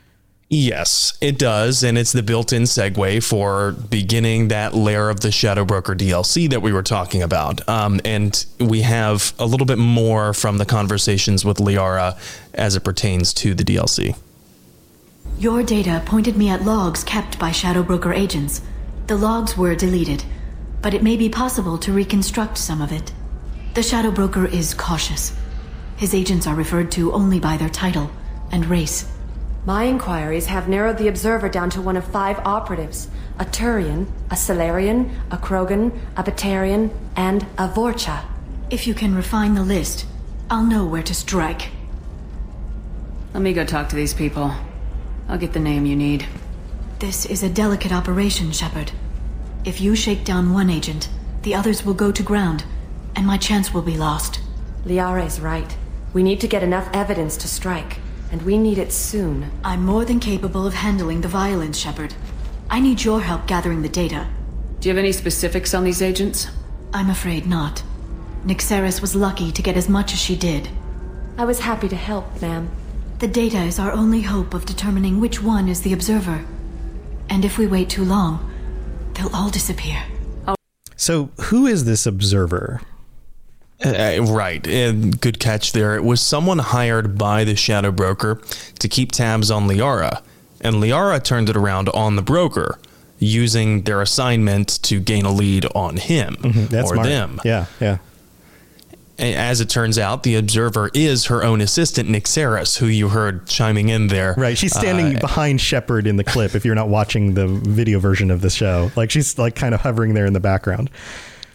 Yes, it does, and it's the built-in segue for beginning that Lair of the Shadow Broker D L C that we were talking about. Um, and we have a little bit more from the conversations with Liara as it pertains to the D L C.
Your data pointed me at logs kept by Shadow Broker agents. The logs were deleted, but it may be possible to reconstruct some of it. The Shadow Broker is cautious. His agents are referred to only by their title and race.
My inquiries have narrowed the Observer down to one of five operatives. A Turian, a Salarian, a Krogan, a Batarian, and a Vorcha.
If you can refine the list, I'll know where to strike.
Let me go talk to these people. I'll get the name you need.
This is a delicate operation, Shepard. If you shake down one agent, the others will go to ground, and my chance will be lost.
Liara is right. We need to get enough evidence to strike. And we need it soon.
I'm more than capable of handling the violence, Shepard. I need your help gathering the data.
Do you have any specifics on these agents?
I'm afraid not. Nyxeris was lucky to get as much as she did.
I was happy to help, ma'am.
The data is our only hope of determining which one is the Observer. And if we wait too long, they'll all disappear.
Oh. So who is this Observer?
Uh, right. Uh, good catch there. It was someone hired by the Shadow Broker to keep tabs on Liara, and Liara turned it around on the broker, using their assignment to gain a lead on him
mm-hmm. That's
or
smart.
them.
Yeah, yeah.
As it turns out, the Observer is her own assistant, Nyxeris, who you heard chiming in there.
Right. She's standing uh, behind Shepard in the clip, if you're not watching the video version of the show. Like, she's like kind of hovering there in the background.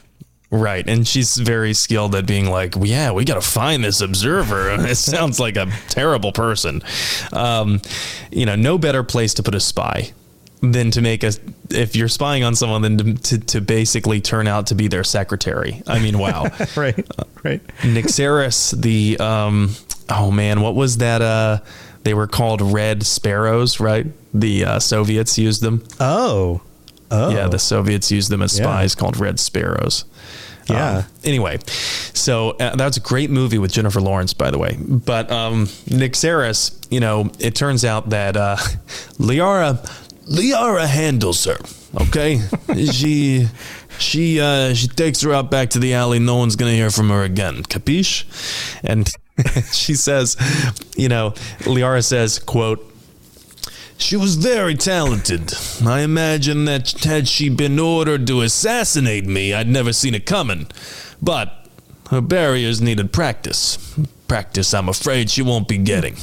Right. And she's very skilled at being like, well, yeah, we got to find this observer. It sounds like a terrible person. Um, you know, no better place to put a spy than to make a, if you're spying on someone, then to, to, to basically turn out to be their secretary. I mean, wow.
right. Right.
Nyxeris, the, um, oh man, what was that? Uh, they were called Red Sparrows, right? The uh, Soviets used them.
Oh. Oh.
Yeah, the Soviets used them as spies
yeah.
called Red Sparrows.
Yeah.
Um, anyway, so uh, that's a great movie with Jennifer Lawrence, by the way. But um, Nyxeris, you know, it turns out that uh, Liara, Liara handles her. Okay, she she uh, she takes her out back to the alley. No one's gonna hear from her again. Capiche? And she says, you know, Liara says, quote, "She was very talented. I imagine that had she been ordered to assassinate me, I'd never seen it coming. But her barriers needed practice. Practice, I'm afraid she won't be getting."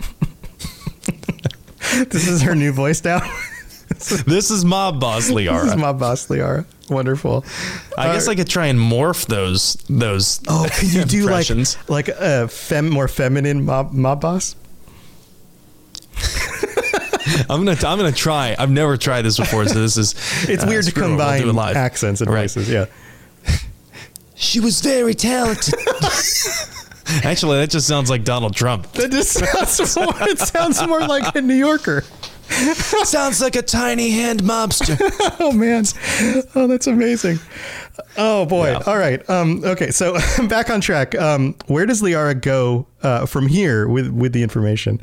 This is her new voice now?
This is Mob Boss Liara.
This is Mob Boss Liara. Wonderful.
I uh, guess I could try and morph those those.
Oh, could you do like
impressions.
like a fem more feminine mob mob boss?
I'm gonna I'm gonna try. I've never tried this before, so this is.
It's
uh,
weird to combine
we'll
accents and
right.
voices. Yeah.
She was very talented. Actually, that just sounds like Donald Trump.
That just sounds more. It sounds more like a New Yorker.
Sounds like a tiny hand mobster.
Oh man. Oh, that's amazing. Oh boy.
Yeah.
All right. Um, okay. So back on track. Um, where does Liara go uh, from here with, with the information?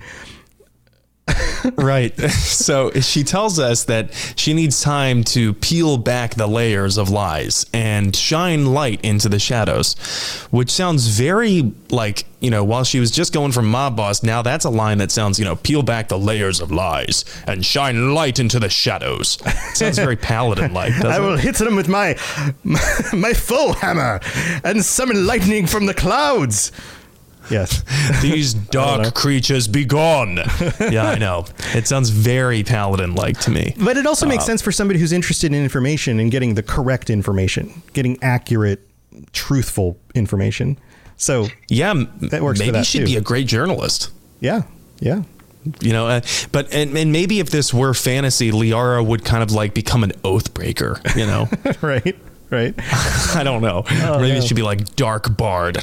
Right. So she tells us that she needs time to peel back the layers of lies and shine light into the shadows, which sounds very like, you know, while she was just going from mob boss, now that's a line that sounds, you know, peel back the layers of lies and shine light into the shadows. It sounds very paladin-like, doesn't
I will
it?
hit them with my, my, my full hammer and summon lightning from the clouds. Yes.
These dark creatures be gone. Yeah, I know. It sounds very paladin-like to me.
But it also makes
uh,
sense for somebody who's interested in information and getting the correct information, getting accurate, truthful information. So
yeah,
that works.
Maybe
for that
she'd
too.
be a great journalist.
Yeah. Yeah.
You know, uh, but and, and maybe if this were fantasy, Liara would kind of like become an oath breaker, you know?
Right. Right.
I don't know.
Oh,
Maybe
no.
it should be like Dark Bard.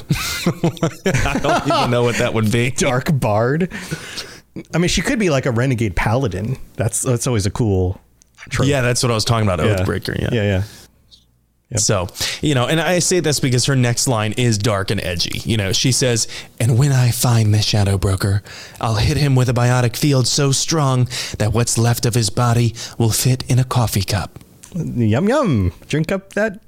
I don't even know what that would be.
Dark Bard. I mean, she could be like a renegade paladin. That's that's always a cool trope.
Yeah, that's what I was talking about.
Yeah.
Oathbreaker. Yeah.
Yeah. Yeah. Yep.
So, you know, and I say this because her next line is dark and edgy. You know, she says, "And when I find the Shadow Broker, I'll hit him with a biotic field so strong that what's left of his body will fit in a coffee cup."
Yum yum. Drink up that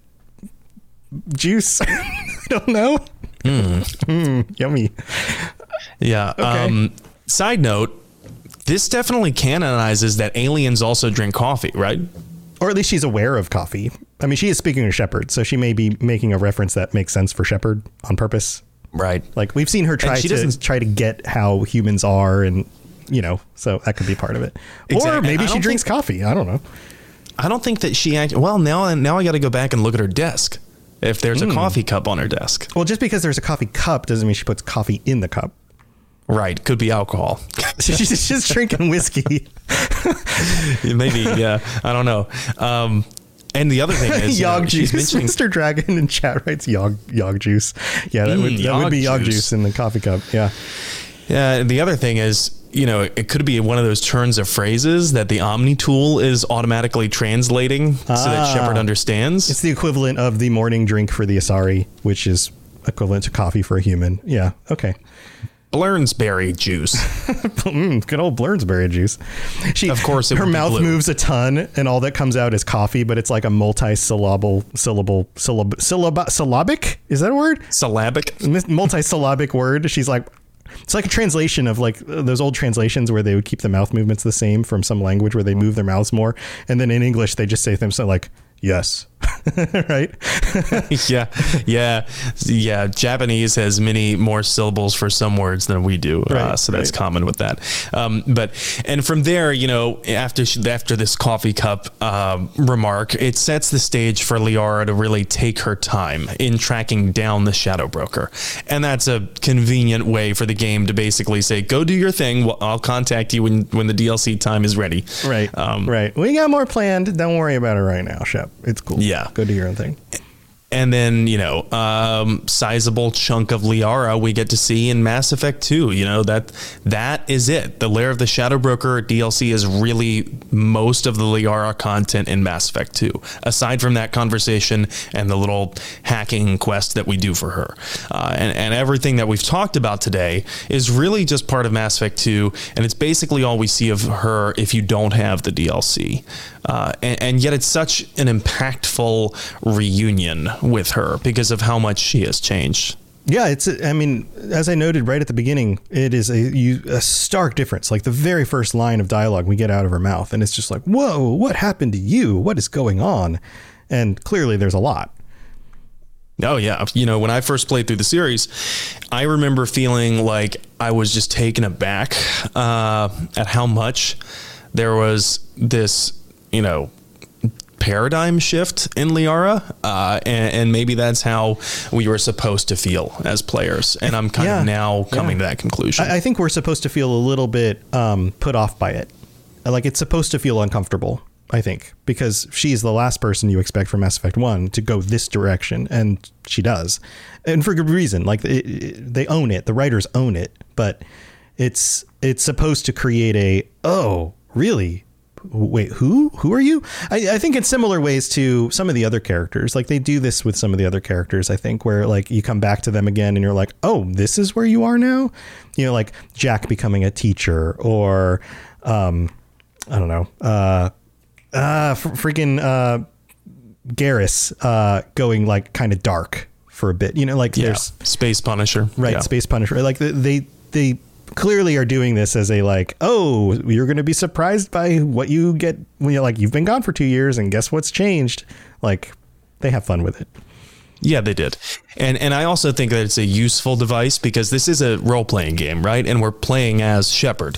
juice. I don't know.
Mm.
Mm, yummy.
Yeah.
Okay.
Um, side note, this definitely canonizes that aliens also drink coffee, right?
Or at least she's aware of coffee. I mean, she is speaking to Shepard, so she may be making a reference that makes sense for Shepard on purpose.
Right.
Like we've seen her try
she
to
doesn't-
try to get how humans are, and you know, so that could be part of it.
Exactly.
Or maybe
I
she
don't
drinks
think-
coffee. I don't know.
I don't think that she act. Well, now now I got to go back and look at her desk. If there's
Mm.
a coffee cup on her desk,
Well, just because there's a coffee cup doesn't mean she puts coffee in the cup.
right? Could be alcohol.
She's just drinking whiskey.
Maybe, yeah. I don't know. Um, and the other thing is, you
Yog
know, she's
juice.
mentioning.
Mister Dragon in chat writes yog yog juice. Yeah, that,
Mm,
would, that
yog
would be yog
juice.
juice in the coffee cup. Yeah.
Yeah. And the other thing is, you know, it could be one of those turns of phrases that the Omni tool is automatically translating so that
Ah.
Shepard understands.
It's the equivalent of the morning drink for the Asari, which is equivalent to coffee for a human. Yeah. Okay.
Blurnsberry juice.
mm, good old Blurnsberry juice. She,
Of course it
her
would be
mouth
blue.
moves a ton, and all that comes out is coffee. But it's like a multi-syllable, syllable, syllab, syllab, syllabic. Is that a word?
Syllabic.
Multi-syllabic word. She's like, it's like a translation of like those old translations where they would keep the mouth movements the same from some language where they move their mouths more, and then in English they just say things like yes. right?
yeah, yeah, yeah. Japanese has many more syllables for some words than we do, right, uh, so that's right. common with that. Um, but and from there, you know, after she, after this coffee cup um, remark, it sets the stage for Liara to really take her time in tracking down the Shadow Broker, and that's a convenient way for the game to basically say, "Go do your thing. Well, I'll contact you when when the D L C time is ready."
Right, um, right. We got more planned. Don't worry about it right now, Shep. It's cool.
Yeah.
Go do your own thing.
And then, you know, um, sizable chunk of Liara we get to see in Mass Effect two. You know, that that is it. The Lair of the Shadow Broker D L C is really most of the Liara content in Mass Effect two, aside from that conversation and the little hacking quest that we do for her. Uh, and, and everything that we've talked about today is really just part of Mass Effect two, and it's basically all we see of her if you don't have the D L C. Uh, and, and yet it's such an impactful reunion with her because of how much she has changed.
Yeah, it's, I mean, as I noted right at the beginning, it is a, you, a stark difference. Like the very first line of dialogue we get out of her mouth, and it's just like, whoa, what happened to you? What is going on? And clearly there's a lot.
Oh, yeah. You know, when I first played through the series, I remember feeling like I was just taken aback uh, at how much there was this, you know, paradigm shift in Liara, uh, and, and maybe that's how we were supposed to feel as players. And I'm kind yeah, of now coming yeah. to that conclusion.
I, I think we're supposed to feel a little bit um, put off by it. Like it's supposed to feel uncomfortable, I think, because she's the last person you expect from Mass Effect one to go this direction, and she does, and for good reason. Like it, it, they own it, the writers own it, but it's it's supposed to create a oh really. Wait, who? Who are you? I, I think in similar ways to some of the other characters, like they do this with some of the other characters, I think, where like you come back to them again and you're like, oh, this is where you are now. You know, like Jack becoming a teacher, or um, I don't know, uh, uh, f- freaking uh, Garrus uh, going like kind of dark for a bit. You know, like
yeah.
there's
Space Punisher,
right?
Yeah.
Space Punisher. Like they they. clearly are doing this as a like, oh, you're going to be surprised by what you get when you're like, you've been gone for two years and guess what's changed? Like they have fun with it.
Yeah, they did. And and I also think that it's a useful device because this is a role-playing game, right? And we're playing as Shepard,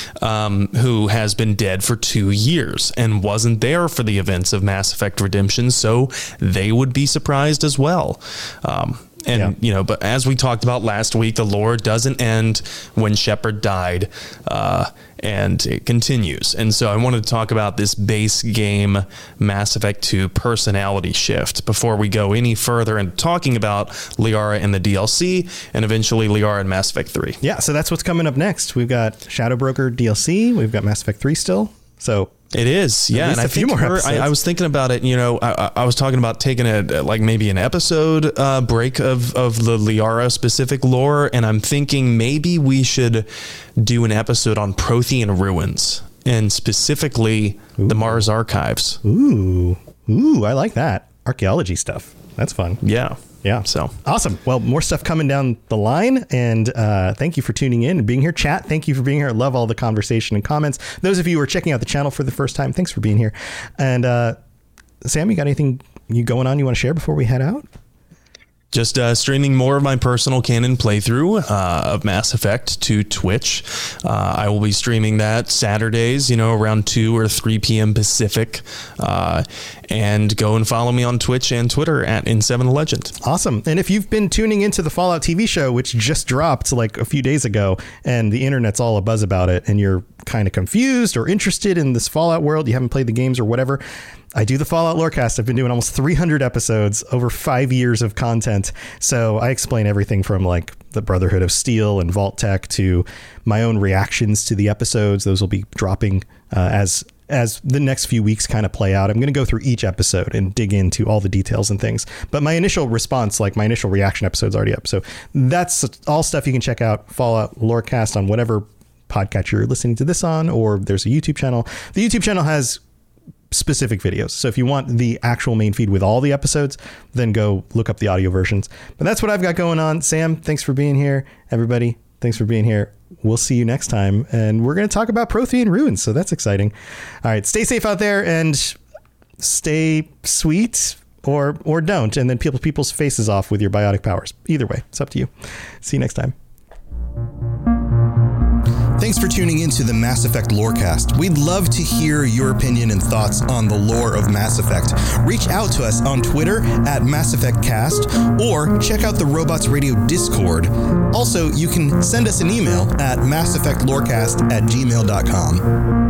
um, who has been dead for two years and wasn't there for the events of Mass Effect Redemption, so they would be surprised as well. Um And, yeah. you know, but as we talked about last week, the lore doesn't end when Shepard died, uh, and it continues. And so I wanted to talk about this base game Mass Effect two personality shift before we go any further into talking about Liara in the D L C and eventually Liara in Mass Effect three.
Yeah, so that's what's coming up next. We've got Shadow Broker D L C. We've got Mass Effect three still. So
it is, yeah. And I,
a few more
her, I, I was thinking about it. You know, I, I was talking about taking a like maybe an episode uh, break of of the Liara specific lore, and I'm thinking maybe we should do an episode on Prothean ruins and specifically Ooh. the Mars archives.
Ooh, ooh, I like that archaeology stuff. That's fun.
Yeah.
Yeah.
So
awesome. Well, more stuff coming down the line. And uh, thank you for tuning in and being here. Chat, thank you for being here. I love all the conversation and comments. Those of you who are checking out the channel for the first time, thanks for being here. And uh, Sam, you got anything you going on you want to share before we head out?
Just uh, streaming more of my personal canon playthrough uh, of Mass Effect to Twitch. Uh, I will be streaming that Saturdays, you know, around two or three p.m. Pacific. Uh, and go and follow me on Twitch and Twitter at N seven Legend.
Awesome. And if you've been tuning into the Fallout T V show, which just dropped like a few days ago, and the internet's all abuzz about it, and you're kind of confused or interested in this Fallout world, you haven't played the games or whatever, I do the Fallout Lorecast. I've been doing almost three hundred episodes, over five years of content. So I explain everything from like the Brotherhood of Steel and Vault Tech to my own reactions to the episodes. Those will be dropping uh, as as the next few weeks kind of play out. I'm going to go through each episode and dig into all the details and things. But my initial response, like my initial reaction episode's already up. So that's all stuff you can check out. Fallout Lorecast on whatever podcast you're listening to this on, or there's a YouTube channel. The YouTube channel has specific videos. So if you want the actual main feed with all the episodes, then go look up the audio versions. But that's what I've got going on. Sam, thanks for being here. Everybody, thanks for being here. We'll see you next time. And we're going to talk about Prothean ruins. So that's exciting. All right. Stay safe out there and stay sweet. or or don't, and then peel people's faces off with your biotic powers. Either way, it's up to you. See you next time. Thanks for tuning into the Mass Effect Lorecast. We'd love to hear your opinion and thoughts on the lore of Mass Effect. Reach out to us on Twitter at Mass Effect Cast, or check out the Robots Radio Discord. Also, you can send us an email at mass effect lorecast at gmail dot com.